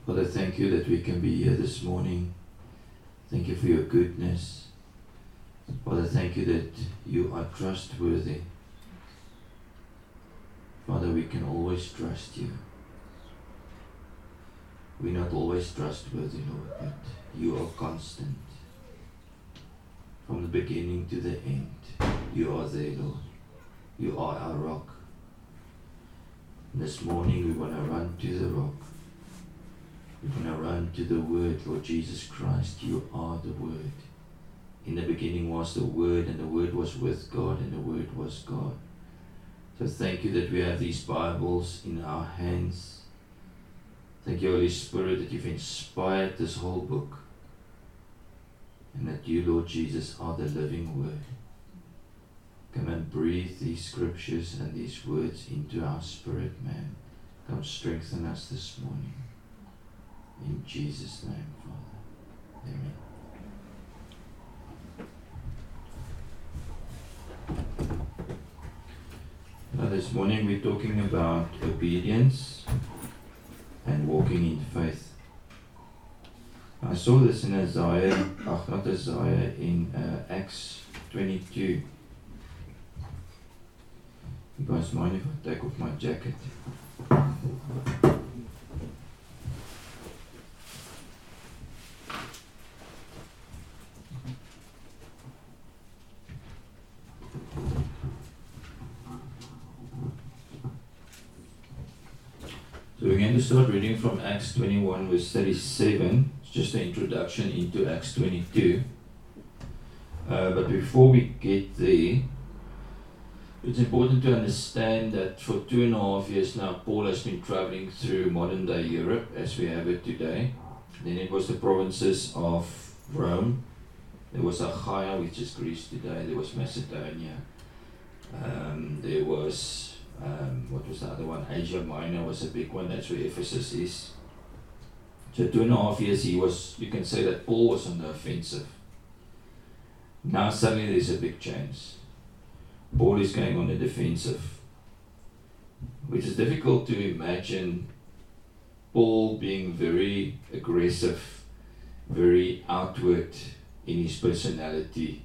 Father, thank you that we can be here this morning. Thank you for your goodness. Father, thank you that you are trustworthy. Father, we can always trust you. We're not always trustworthy, Lord, but you are constant. From the beginning to the end, you are there, Lord. You are our rock. This morning we want to run to the rock. We want to run to the Word, Lord Jesus Christ. You are the Word. In the beginning was the Word, and the Word was with God, and the Word was God. So thank you that we have these Bibles in our hands. Thank you, Holy Spirit, that you've inspired this whole book, and that you, Lord Jesus, are the living Word. Come and breathe these scriptures and these words into our spirit, man. Come strengthen us this morning. In Jesus' name, Father. Amen. Now this morning we're talking about obedience and walking in faith. I saw this in in Acts 22. You guys mind if I take off my jacket? So we're going to start reading from Acts 21 verse 37. It's just an introduction into Acts 22. But before we get there, it's important to understand that for 2.5 years now, Paul has been traveling through modern day Europe as we have it today. Then it was the provinces of Rome. There was Achaia, which is Greece today. There was Macedonia. There was, what was the other one? Asia Minor was a big one. That's where Ephesus is. So 2.5 years you can say that Paul was on the offensive. Now suddenly there's a big change. Paul is going on the defensive, which is difficult to imagine Paul being very aggressive, very outward in his personality,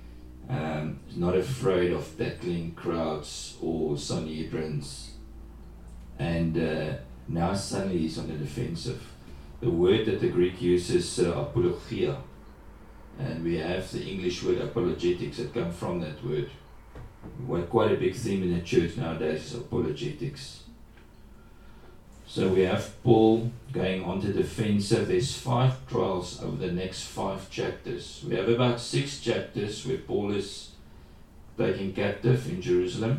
not afraid of tackling crowds or Sanhedrins, and now suddenly he's on the defensive. The word that the Greek uses is apologia, and we have the English word apologetics that come from that word. Quite a big theme in the church nowadays is apologetics. So we have Paul going on to the defensive. There's 5 trials over the next 5 chapters. We have about 6 chapters where Paul is taken captive in Jerusalem.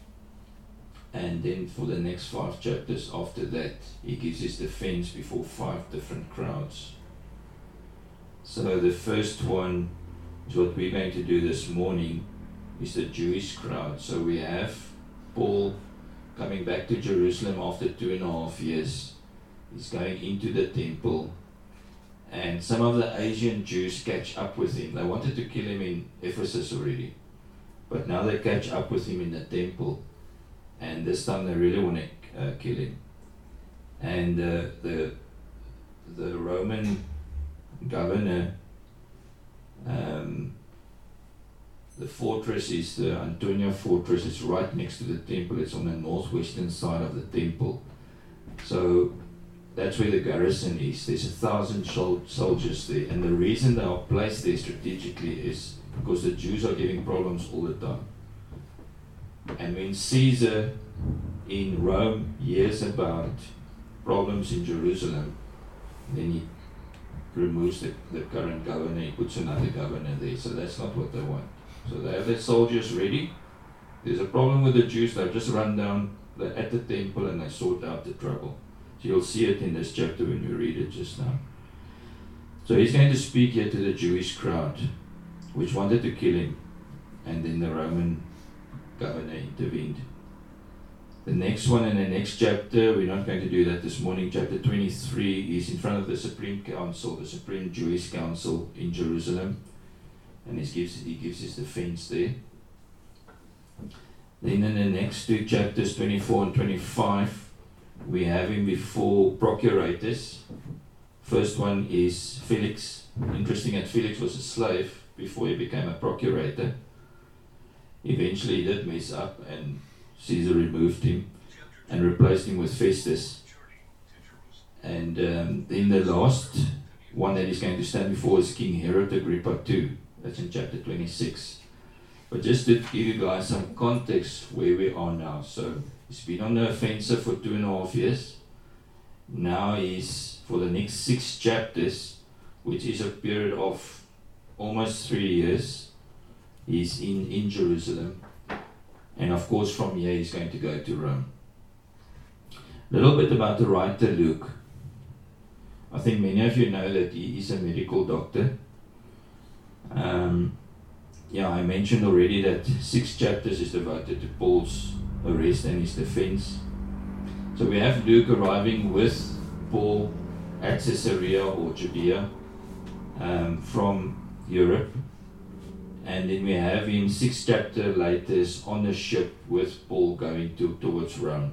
And then for the next 5 chapters after that, he gives his defense before 5 different crowds. So the first one is what we're going to do this morning, is the Jewish crowd. So we have Paul coming back to Jerusalem after 2.5 years. He's going into the temple, and some of the Asian Jews catch up with him. They wanted to kill him in Ephesus already, but now they catch up with him in the temple, and this time they really want to kill him. And the Roman governor, the fortress is the Antonia fortress. It's right next to the temple. It's on the northwestern side of the temple. So that's where the garrison is. There's 1,000 soldiers there. And the reason they are placed there strategically is because the Jews are giving problems all the time. And when Caesar in Rome hears about problems in Jerusalem, then he removes the current governor. He puts another governor there. So that's not what they want. So they have their soldiers ready. There's a problem with the Jews. They've just run down at the temple and they sort out the trouble. So you'll see it in this chapter when you read it just now. So he's going to speak here to the Jewish crowd, which wanted to kill him. And then the Roman governor intervened. The next one in the next chapter, we're not going to do that this morning. Chapter 23 is in front of the Supreme Council, the Supreme Jewish Council in Jerusalem. And he gives his defense there. Then in the next 2 chapters, 24 and 25, we have him before procurators. First one is Felix. Interesting that Felix was a slave before he became a procurator. Eventually he did mess up and Caesar removed him and replaced him with Festus. And then the last one that he's going to stand before is King Herod Agrippa II. That's in chapter 26. But just to give you guys some context where we are now. So he's been on the offensive for 2.5 years. Now he's, for the next 6 chapters, which is a period of almost 3 years, he's in Jerusalem. And of course from here he's going to go to Rome. A little bit about the writer Luke. I think many of you know that he is a medical doctor. I mentioned already that 6 chapters is devoted to Paul's arrest and his defense. So we have Luke arriving with Paul at Caesarea or Judea from Europe. And then we have him 6 chapters later on the ship with Paul going towards Rome.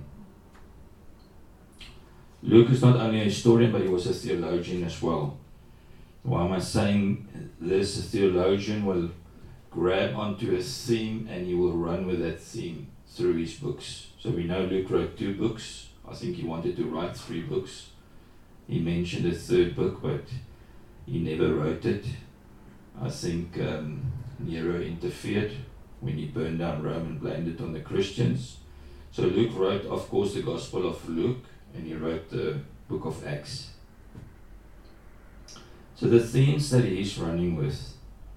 Luke is not only a historian, but he was a theologian as well. Why am I saying this? A theologian will grab onto a theme and he will run with that theme through his books. So we know Luke wrote 2 books. I think he wanted to write 3 books. He mentioned a 3rd book, but he never wrote it. I think Nero interfered when he burned down Rome and blamed it on the Christians. So Luke wrote, of course, the Gospel of Luke, and he wrote the book of Acts. So the themes that he's running with,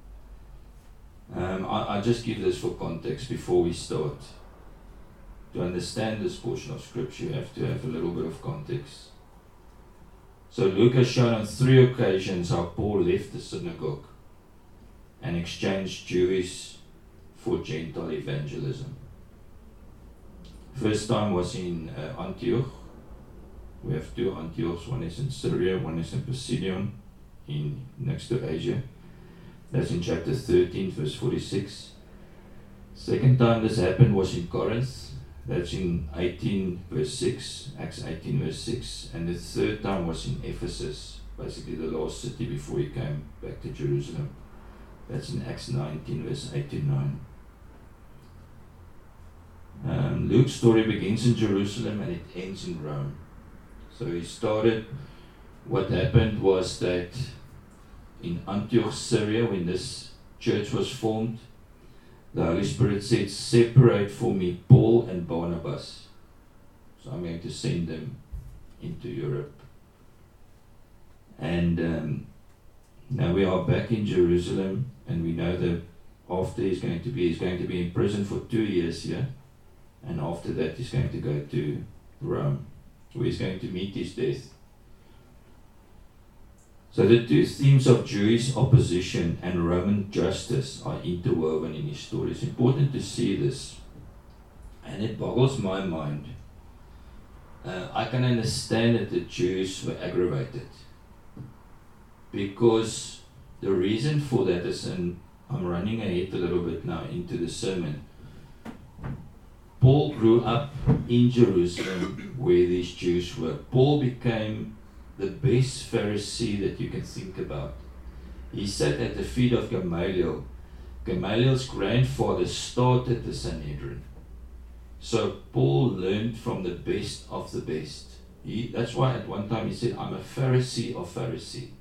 I just give this for context before we start. To understand this portion of scripture, you have to have a little bit of context. So Luke has shown on 3 occasions how Paul left the synagogue and exchanged Jewish for Gentile evangelism. First time was in Antioch. We have 2 Antiochs, one is in Syria, one is in Pisidion, next to Asia. That's in chapter 13, verse 46. Second time this happened was in Corinth. That's in 18, verse 6, Acts 18, verse 6. And the 3rd time was in Ephesus, basically the last city before he came back to Jerusalem. That's in Acts 19, verse 8 to 9. Luke's story begins in Jerusalem and it ends in Rome. So he started, what happened was that in Antioch, Syria, when this church was formed, the Holy Spirit said, separate for me Paul and Barnabas. So I'm going to send them into Europe. And now we are back in Jerusalem, and we know that after he's going to be in prison for 2 years here, and after that he's going to go to Rome, where he's going to meet his death. So the 2 themes of Jewish opposition and Roman justice are interwoven in his story. It's important to see this, and it boggles my mind. I can understand that the Jews were aggravated, because the reason for that is, and I'm running ahead a little bit now into the sermon, Paul grew up in Jerusalem where these Jews were. Paul became the best Pharisee that you can think about. He sat at the feet of Gamaliel. Gamaliel's grandfather started the Sanhedrin. So Paul learned from the best of the best. That's why at one time he said, I'm a Pharisee of Pharisee.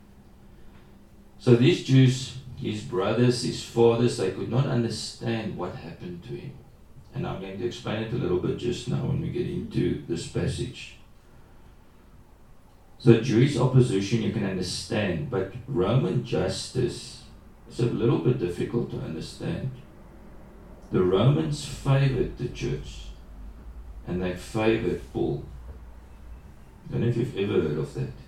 So these Jews, his brothers, his fathers, they could not understand what happened to him. And I'm going to explain it a little bit just now when we get into this passage. So Jewish opposition you can understand, but Roman justice is a little bit difficult to understand. The Romans favored the church, and they favored Paul. I don't know if you've ever heard of that.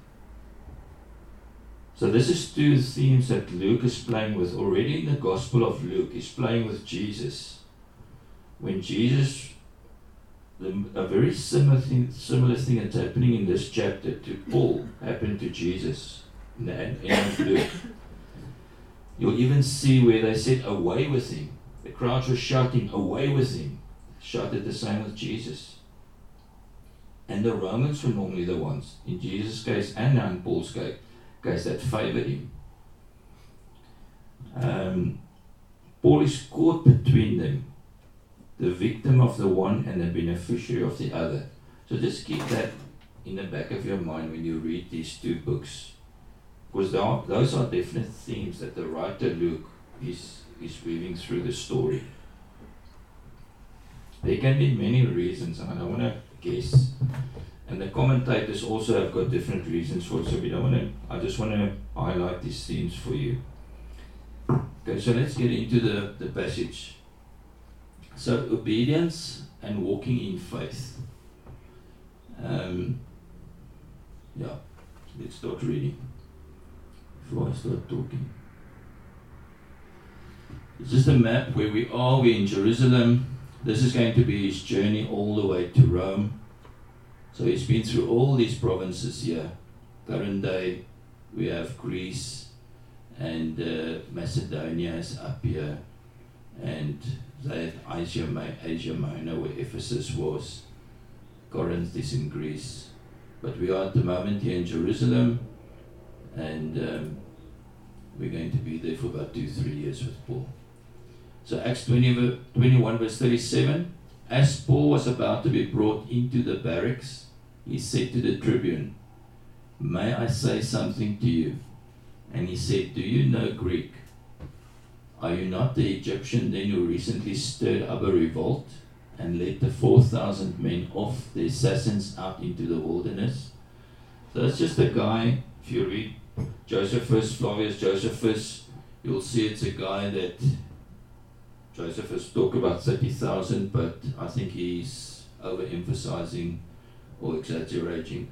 So this is 2 themes that Luke is playing with. Already in the Gospel of Luke, he's playing with Jesus. When Jesus, a very similar thing that's happening in this chapter to Paul happened to Jesus in the end of Luke. You'll even see where they said, away with him. The crowds were shouting, away with him. Shouted the same with Jesus. And the Romans were normally the ones, in Jesus' case and in Paul's case, that favored him. Paul is caught between them, the victim of the one and the beneficiary of the other. So just keep that in the back of your mind when you read these two books, because those are definite themes that the writer Luke is weaving through the story. There can be many reasons, and I don't want to guess. And the commentators also have got different reasons for it, so I just want to highlight these themes for you. Okay, so let's get into the passage. So, obedience and walking in faith. Let's start reading before I start talking. It's just a map where we are. We're in Jerusalem. This is going to be his journey all the way to Rome. So he's been through all these provinces here. Current day, we have Greece, and Macedonia is up here, and they have Asia Minor, where Ephesus was. Corinth is in Greece. But we are at the moment here in Jerusalem, and we're going to be there for about 2-3 years with Paul. So Acts 21 verse 37, as Paul was about to be brought into the barracks, he said to the tribune, "May I say something to you?" And he said, "Do you know Greek? Are you not the Egyptian then who recently stirred up a revolt and led the 4,000 men off the assassins out into the wilderness?" So that's just a guy. If you read Josephus, Flavius Josephus, you'll see it's a guy that Josephus talk about 30,000, but I think he's overemphasizing or exaggerating.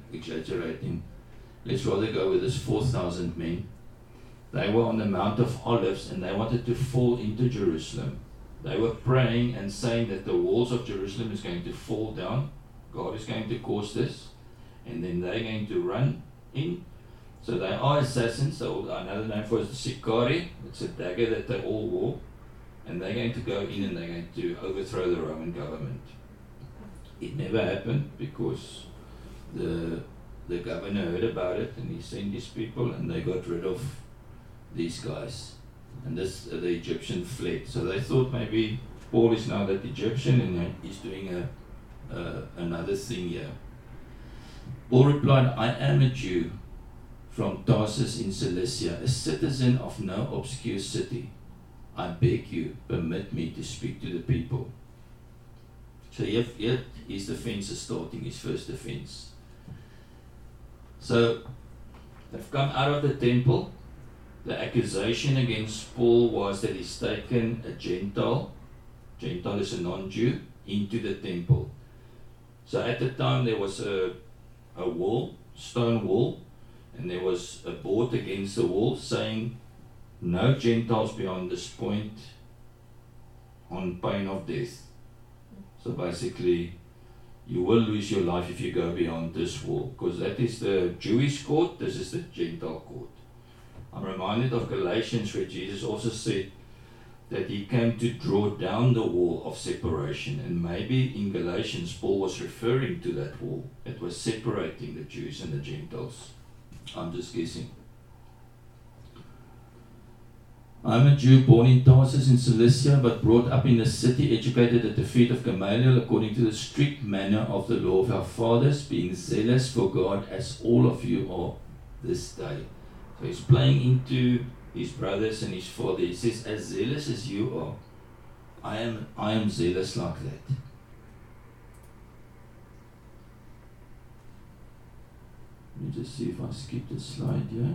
Let's rather go with this 4,000 men. They were on the Mount of Olives and they wanted to fall into Jerusalem. They were praying and saying that the walls of Jerusalem is going to fall down. God is going to cause this. And then they're going to run in. So they are assassins. So another name for it is the Sicari. It's a dagger that they all wore. And they're going to go in and they're going to overthrow the Roman government. It never happened because the governor heard about it and he sent his people and they got rid of these guys. And the Egyptian fled. So they thought maybe Paul is now that Egyptian and he's doing another thing here. Paul replied, "I am a Jew from Tarsus in Cilicia, a citizen of no obscure city. I beg you, permit me to speak to the people." So here his defense is starting, his first defense. So they've come out of the temple. The accusation against Paul was that he's taken a Gentile is a non-Jew, into the temple. So at the time there was a wall, stone wall, and there was a board against the wall saying, "No Gentiles beyond this point on pain of death." So basically, you will lose your life if you go beyond this wall, because that is the Jewish court, this is the Gentile court. I'm reminded of Galatians where Jesus also said that he came to draw down the wall of separation, and maybe in Galatians Paul was referring to that wall that was separating the Jews and the Gentiles. I'm just guessing. "I'm a Jew born in Tarsus in Cilicia, but brought up in the city, educated at the feet of Gamaliel, according to the strict manner of the law of our fathers, being zealous for God as all of you are this day." So he's playing into his brothers and his father. He says, "As zealous as you are, I am zealous like that." Let me just see if I skipped a slide here.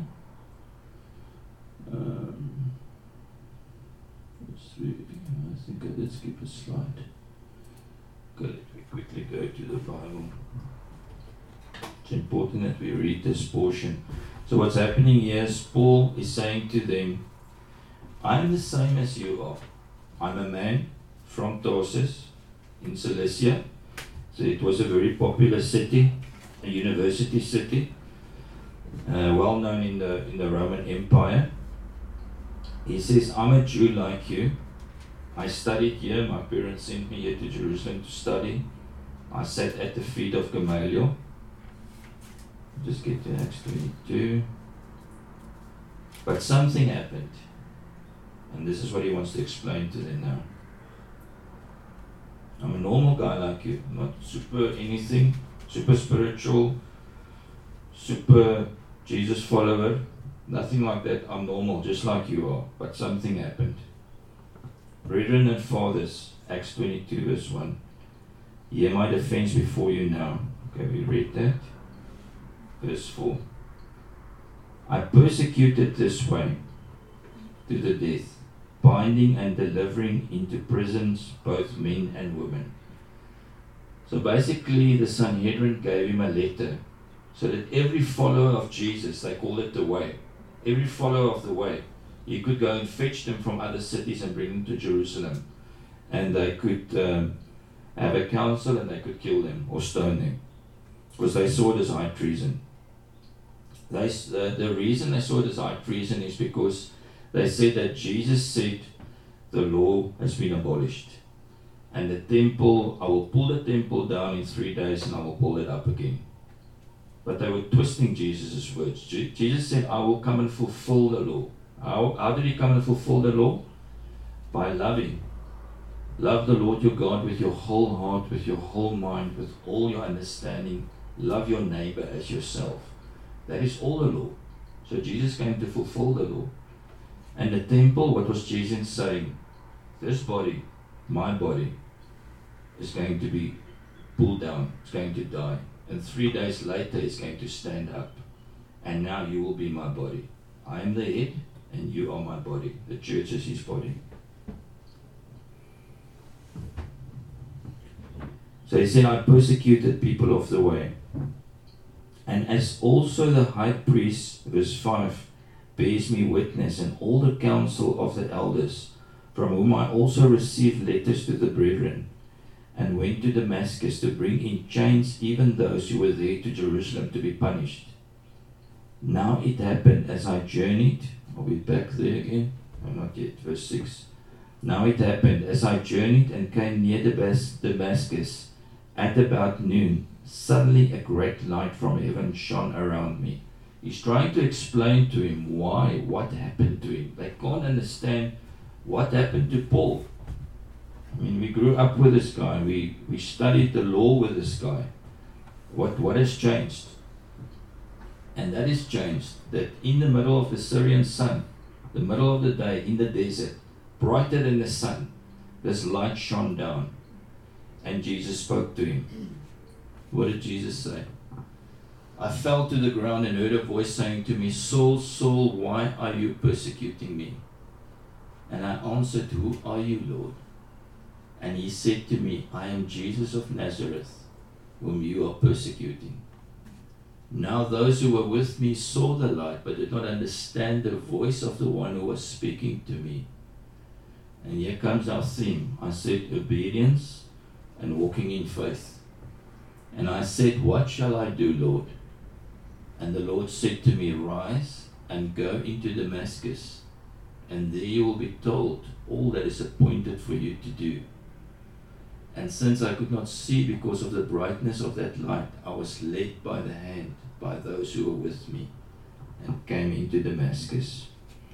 I think I did skip a slide. Okay, let me quickly go to the Bible. It's important that we read this portion. So what's happening here is Paul is saying to them, "I am the same as you are. I'm a man from Tarsus in Cilicia." So it was a very popular city, a university city, well known in the Roman Empire. He says, "I'm a Jew like you. I studied here. My parents sent me here to Jerusalem to study. I sat at the feet of Gamaliel. Just get to Acts 22. But something happened. And this is what he wants to explain to them now. I'm a normal guy like you. I'm not super anything, super spiritual, super Jesus follower. Nothing like that. I'm normal, just like you are. But something happened. Brethren and fathers, Acts 22 verse 1. Hear my defense before you now. Okay, we read that. Verse 4. I persecuted this way to the death, binding and delivering into prisons both men and women. So basically the Sanhedrin gave him a letter so that every follower of Jesus, they call it the way, every follower of the way, he could go and fetch them from other cities and bring them to Jerusalem. And they could have a council and they could kill them or stone them because they saw it as high treason. The reason they saw it as high treason is because they said that Jesus said the law has been abolished. And the temple, I will pull the temple down in 3 days and I will pull it up again. But they were twisting Jesus' words. Jesus said, I will come and fulfill the law. How did he come and fulfill the law? By loving. Love the Lord your God with your whole heart, with your whole mind, with all your understanding. Love your neighbor as yourself. That is all the law. So Jesus came to fulfill the law. And the temple, what was Jesus saying? This body, my body, is going to be pulled down. It's going to die. And 3 days later, it's going to stand up. And now you will be my body. I am the head, and you are my body. The church is his body. So he said, I persecuted people of the way. And as also the high priest, verse 5, bears me witness, and all the council of the elders, from whom I also received letters to the brethren, and went to Damascus to bring in chains even those who were there to Jerusalem to be punished. Now it happened as I journeyed, are we back there again? No, not yet, verse 6. Now it happened as I journeyed and came near Damascus at about noon, suddenly a great light from heaven shone around me. He's trying to explain to him why, what happened to him. They can't understand what happened to Paul. I mean, we grew up with this guy. We studied the law with this guy. What has changed? And that has changed. That in the middle of the Syrian sun, the middle of the day, in the desert, brighter than the sun, this light shone down. And Jesus spoke to him. What did Jesus say? I fell to the ground and heard a voice saying to me, Saul, Saul, why are you persecuting me? And I answered, Who are you, Lord? And he said to me, I am Jesus of Nazareth, whom you are persecuting. Now those who were with me saw the light, but did not understand the voice of the one who was speaking to me. And here comes our theme. I said, obedience and walking in faith. And I said, What shall I do, Lord? And the Lord said to me, Rise and go into Damascus, and there you will be told all that is appointed for you to do. And since I could not see because of the brightness of that light, I was led by the hand by those who were with me, and came into Damascus.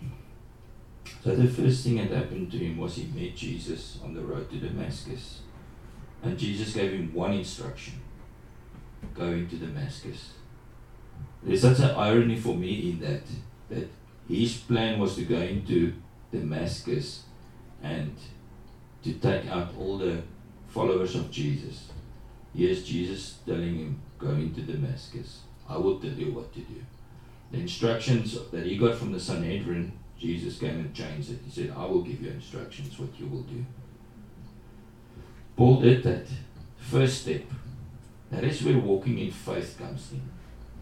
So the first thing that happened to him was he met Jesus on the road to Damascus. And Jesus gave him one instruction: go into Damascus. There's such an irony for me in that his plan was to go into Damascus and to take out all the followers of Jesus. Here's Jesus telling him, go into Damascus. I will tell you what to do. The instructions that he got from the Sanhedrin, Jesus came and changed it. He said, I will give you instructions what you will do. Paul did that. First step. That is where walking in faith comes in.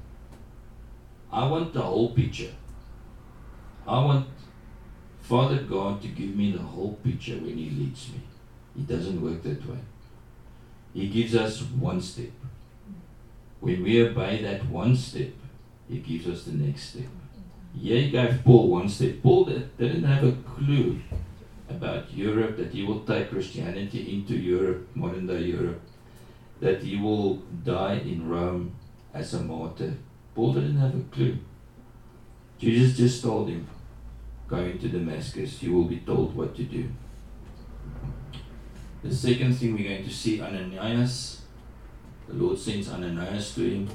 I want the whole picture. I want Father God to give me the whole picture when He leads me. He doesn't work that way. He gives us one step. When we obey that one step, He gives us the next step. Yeah, He gave Paul one step. Paul didn't have a clue about Europe, that he will take Christianity into Europe, modern day Europe. that he will die in Rome as a martyr. Paul didn't have a clue. Jesus just told him, going to Damascus, you will be told what to do. The second thing we're going to see, Ananias. The Lord sends Ananias to him.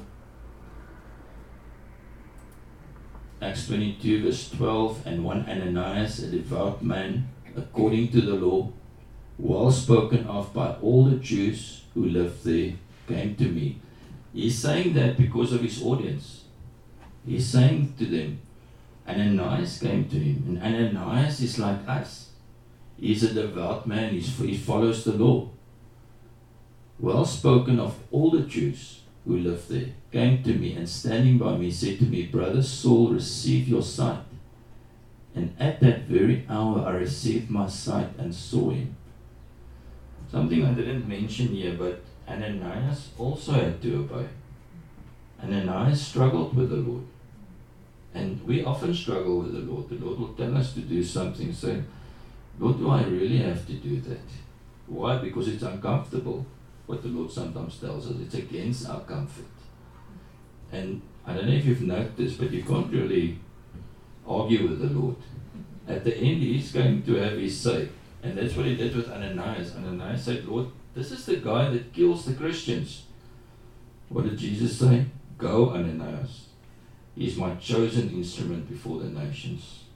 Acts 22 verse 12, and one Ananias, a devout man, according to the law, well spoken of by all the Jews who lived there, came to me. He's saying that because of his audience. He's saying to them, Ananias came to him, and Ananias is like us. He's a devout man, he follows the law. Well spoken of all the Jews who lived there, came to me, and standing by me said to me, Brother Saul, receive your sight. And at that very hour I received my sight and saw him. Something I didn't mention here, but Ananias also had to obey. Ananias struggled with the Lord. And we often struggle with the Lord. The Lord will tell us to do something, say, Lord, do I really have to do that? Why? Because it's uncomfortable. What the Lord sometimes tells us, it's against our comfort. And I don't know if you've noticed, but you can't really argue with the Lord. At the end, he's going to have his say. And that's what he did with Ananias. Ananias said, Lord, this is the guy that kills the Christians. What did Jesus say? Go, Ananias. He's my chosen instrument before the nations.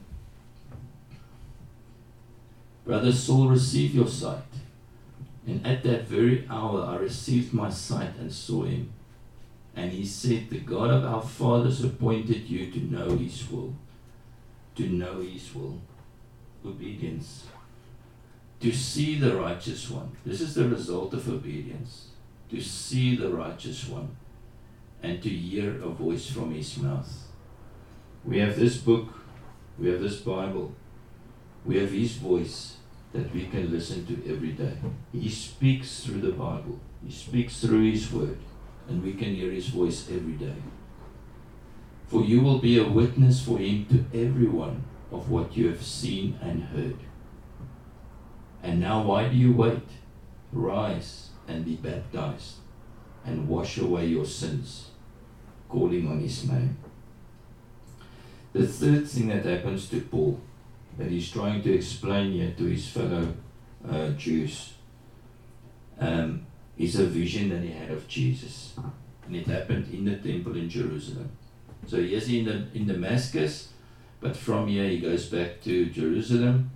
Brother Saul, receive your sight. And at that very hour I received my sight and saw him. And he said, the God of our fathers appointed you to know his will. To know his will. Obedience. To see the righteous one. This is the result of obedience. To see the righteous one. And to hear a voice from his mouth. We have this book. We have this Bible. We have his voice that we can listen to every day. He speaks through the Bible. He speaks through his word. And we can hear his voice every day. For you will be a witness for him to everyone of what you have seen and heard. And now why do you wait? Rise and be baptized and wash away your sins, calling on his name. The third thing that happens to Paul, that he's trying to explain here to his fellow Jews, is a vision that he had of Jesus. And it happened in the temple in Jerusalem. So he is in Damascus, but from here he goes back to Jerusalem.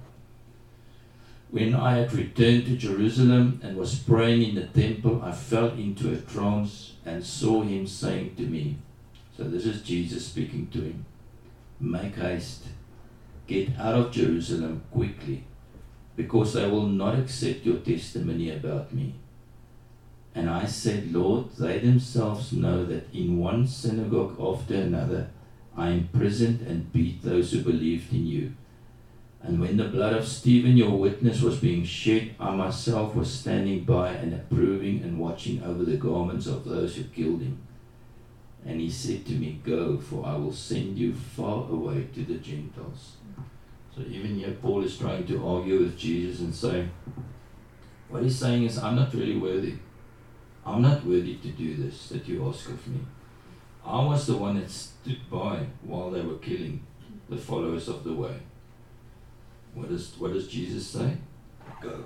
When I had returned to Jerusalem and was praying in the temple, I fell into a trance and saw him saying to me, so this is Jesus speaking to him, make haste, get out of Jerusalem quickly, because they will not accept your testimony about me. And I said, Lord, they themselves know that in one synagogue after another I imprisoned and beat those who believed in you. And when the blood of Stephen, your witness, was being shed, I myself was standing by and approving and watching over the garments of those who killed him. And he said to me, go, for I will send you far away to the Gentiles. So even here Paul is trying to argue with Jesus and say, what he's saying is, I'm not really worthy. I'm not worthy to do this that you ask of me. I was the one that stood by while they were killing the followers of the way. What does Jesus say? Go.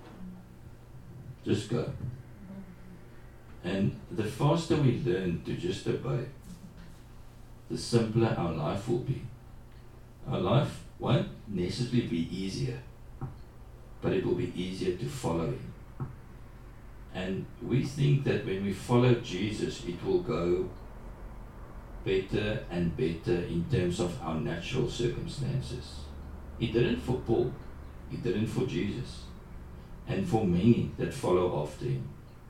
Just go. And the faster we learn to just obey, the simpler our life will be. Our life won't necessarily be easier, but it will be easier to follow him. And we think that when we follow Jesus, it will go better and better in terms of our natural circumstances. It didn't for Paul. It didn't for Jesus. And for many that follow after him.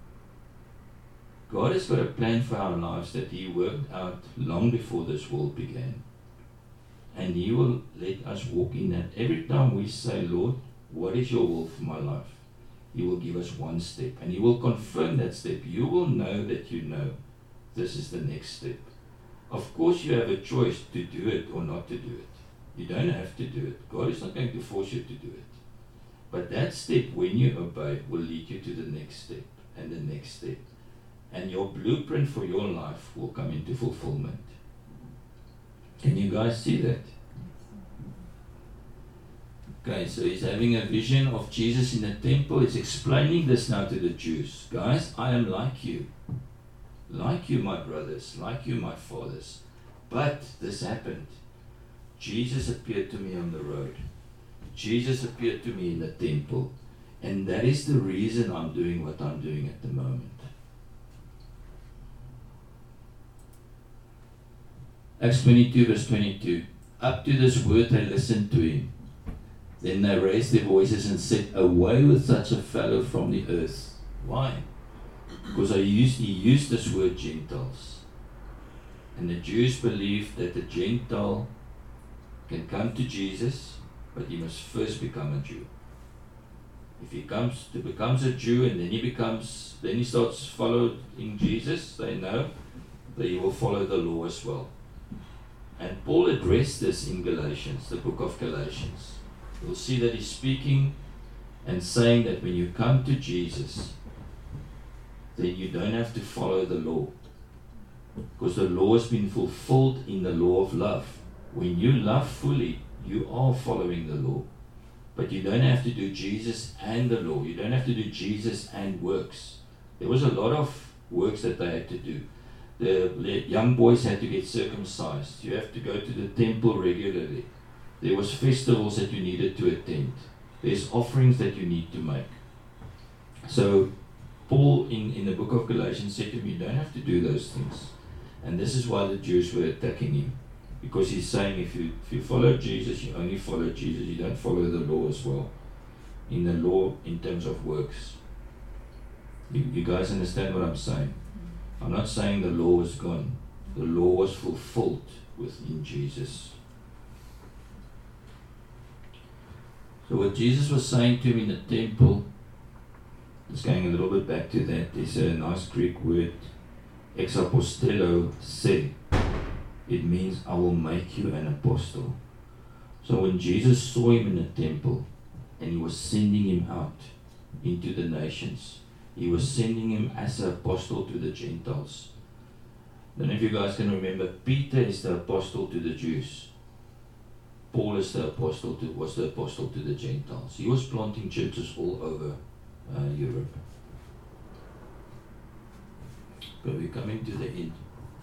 God has got a plan for our lives that he worked out long before this world began. And he will let us walk in that. Every time we say, Lord, what is your will for my life? He will give us one step. And he will confirm that step. You will know that you know this is the next step. Of course you have a choice to do it or not to do it. You don't have to do it. God is not going to force you to do it. But that step, when you obey, will lead you to the next step. and the next step. And your blueprint for your life will come into fulfillment. Can you guys see that? Okay, so he's having a vision of Jesus in the temple. He's explaining this now to the Jews. Guys, I am like you, my brothers, like you, my fathers. But this happened. Jesus appeared to me on the road. Jesus appeared to me in the temple. And that is the reason I'm doing what I'm doing at the moment. Acts 22 verse 22. Up to this word they listened to him. Then they raised their voices and said, away with such a fellow from the earth. Why? Because he used this word Gentiles. And the Jews believed that the Gentile can come to Jesus, but he must first become a Jew. If he becomes a Jew and then he starts following Jesus, they know that he will follow the law as well. And Paul addressed this in Galatians, the book of Galatians. You'll see that he's speaking and saying that when you come to Jesus, then you don't have to follow the law. Because the law has been fulfilled in the law of love. When you love fully, you are following the law. But you don't have to do Jesus and the law. You don't have to do Jesus and works. There was a lot of works that they had to do. The young boys had to get circumcised. You have to go to the temple regularly. There was festivals that you needed to attend. There's offerings that you need to make. So Paul in the book of Galatians said to me, you don't have to do those things. And this is why the Jews were attacking him. Because he's saying if you follow Jesus, you only follow Jesus. You don't follow the law as well. In the law, in terms of works. You guys understand what I'm saying? I'm not saying the law is gone. The law was fulfilled within Jesus. So what Jesus was saying to him in the temple, it's going a little bit back to that. There's a nice Greek word, exapostello se. It means I will make you an apostle. So when Jesus saw him in the temple and he was sending him out into the nations, he was sending him as an apostle to the Gentiles. I don't know if you guys can remember, Peter is the apostle to the Jews. Paul is was the apostle to the Gentiles. He was planting churches all over Europe. But we're coming to the end.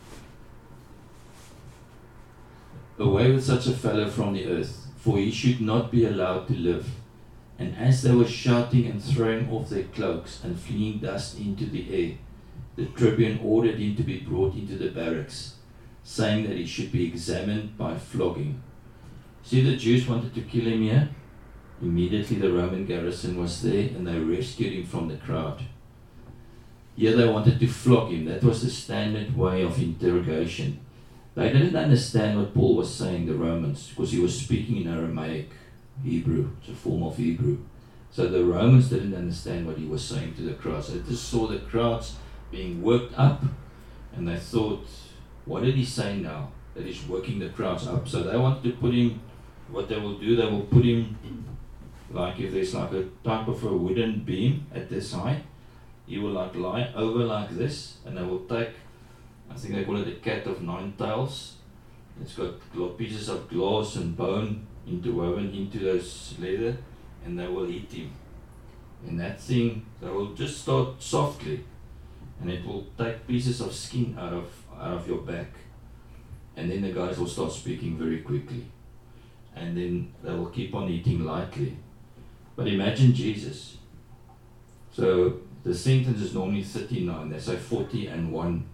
Away with such a fellow from the earth, for he should not be allowed to live. And as they were shouting and throwing off their cloaks and flinging dust into the air, the tribune ordered him to be brought into the barracks, saying that he should be examined by flogging. See, the Jews wanted to kill him here. Immediately the Roman garrison was there and they rescued him from the crowd. Here they wanted to flog him. That was the standard way of interrogation. They didn't understand what Paul was saying, the Romans, because he was speaking in Aramaic, Hebrew. It's a form of Hebrew. So the Romans didn't understand what he was saying to the crowds. They just saw the crowds being worked up and they thought, what did he say now? That he's working the crowds up. So they wanted to put him, what they will do, they will put him, like if there's like a type of a wooden beam at this height, he will like lie over like this, and they will take, I think they call it a cat of nine tails. It's got pieces of glass and bone interwoven into those leather, and they will hit him. And that thing, they will just start softly, and it will take pieces of skin out of your back. And then the guys will start speaking very quickly. And then they will keep on eating lightly. But imagine Jesus. So the sentence is normally 39. They say 40 and 1.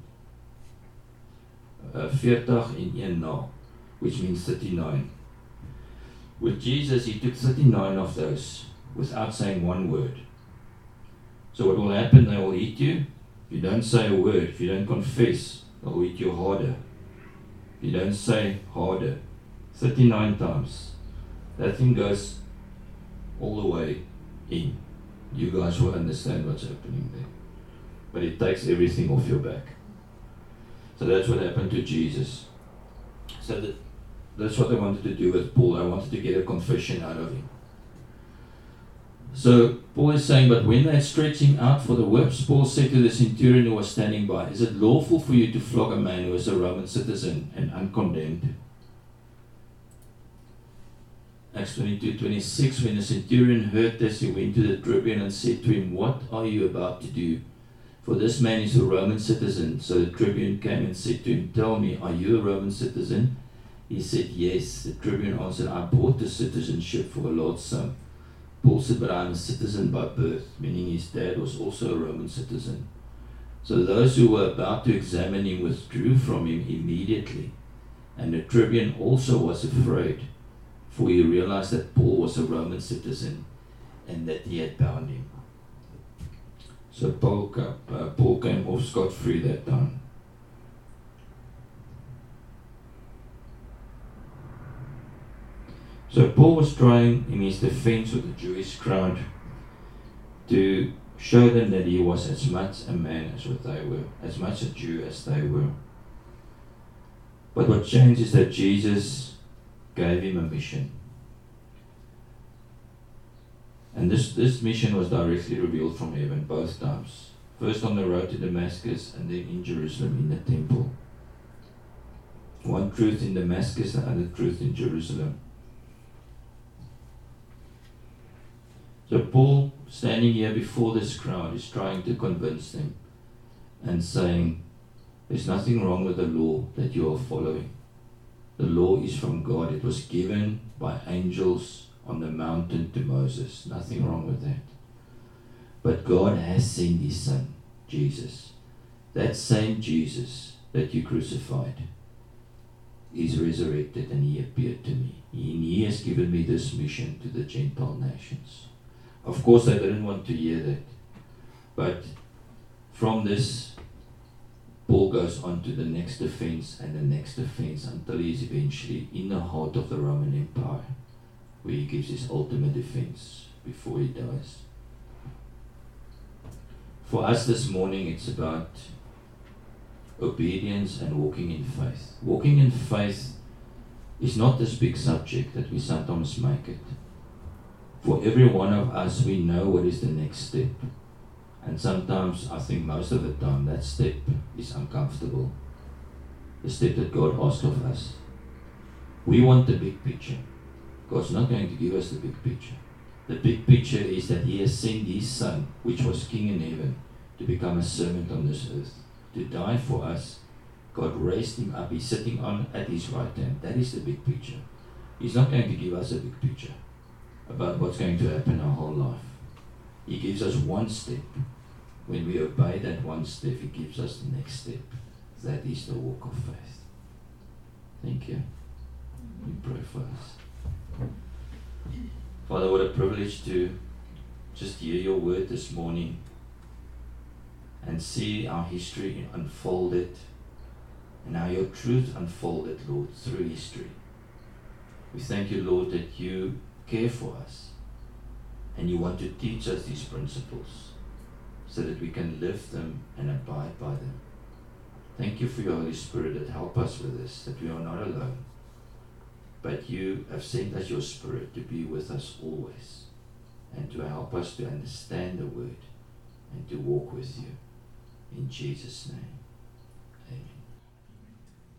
40 en 1 na, which means 39. With Jesus, he took 39 of those without saying one word. So what will happen? They will eat you. If you don't say a word, if you don't confess, they'll eat you harder. If you don't say harder, 39 times. That thing goes all the way in. You guys will understand what's happening there. But it takes everything off your back. So that's what happened to Jesus. So that's what I wanted to do with Paul. I wanted to get a confession out of him. So Paul is saying, but when they had stretched him out for the whips, Paul said to the centurion who was standing by, is it lawful for you to flog a man who is a Roman citizen and uncondemned? Acts 22:26, when the centurion heard this, he went to the tribune and said to him, what are you about to do? For this man is a Roman citizen. So the tribune came and said to him, tell me, are you a Roman citizen? He said, yes. The tribune answered, I bought the citizenship for a large sum. Paul said, but I am a citizen by birth, meaning his dad was also a Roman citizen. So those who were about to examine him withdrew from him immediately. And the tribune also was afraid, for he realized that Paul was a Roman citizen and that he had bound him. So Paul came off scot-free that time. So Paul was trying in his defense of the Jewish crowd to show them that he was as much a man as what they were, as much a Jew as they were. But what changed is that Jesus gave him a mission. And this mission was directly revealed from heaven both times. First on the road to Damascus and then in Jerusalem in the temple. One truth in Damascus, the other truth in Jerusalem. So Paul, standing here before this crowd, is trying to convince them and saying, there's nothing wrong with the law that you are following. The law is from God. It was given by angels on the mountain to Moses. Nothing wrong with that. But God has sent his son, Jesus. That same Jesus that you crucified is resurrected and he appeared to me. He has given me this mission to the Gentile nations. Of course, I didn't want to hear that. But from this, Paul goes on to the next defense and the next defense until he is eventually in the heart of the Roman Empire, where he gives his ultimate defense before he dies. For us this morning, it's about obedience and walking in faith. Walking in faith is not this big subject that we sometimes make it. For every one of us, we know what is the next step. And sometimes, I think most of the time, that step is uncomfortable. The step that God asks of us. We want the big picture. God's not going to give us the big picture. The big picture is that he has sent his son, which was king in heaven, to become a servant on this earth, to die for us. God raised him up. He's sitting at his right hand. That is the big picture. He's not going to give us a big picture about what's going to happen our whole life. He gives us one step. When we obey that one step, he gives us the next step. That is the walk of faith. Thank you. We pray for us. Father, what a privilege to just hear your word this morning and see our history unfolded and how your truth unfolded, Lord, through history. We thank you, Lord, that you care for us and you want to teach us these principles so that we can live them and abide by them. Thank you for your Holy Spirit that help us with this, that we are not alone, but you have sent us your Spirit to be with us always and to help us to understand the word and to walk with you. In Jesus' name, amen.